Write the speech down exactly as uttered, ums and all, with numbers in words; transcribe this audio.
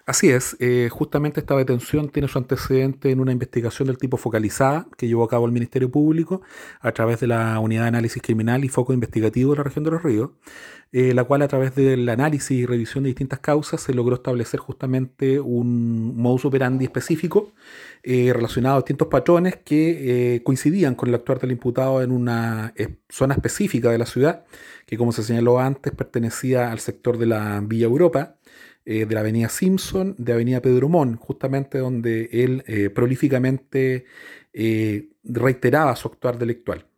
Así es, eh, justamente esta detención tiene su antecedente en una investigación del tipo focalizada que llevó a cabo el Ministerio Público a través de la Unidad de Análisis Criminal y Foco Investigativo de la región de Los Ríos, eh, la cual a través del análisis y revisión de distintas causas se logró establecer justamente un modus operandi específico eh, relacionado a distintos patrones que eh, coincidían con el actuar del imputado en una eh, zona específica de la ciudad, que como se señaló antes pertenecía al sector de la Villa Europa, eh, de la Avenida Simpson, de Avenida Pedro Montt, justamente donde él eh, prolíficamente eh, reiteraba su actuar delictual.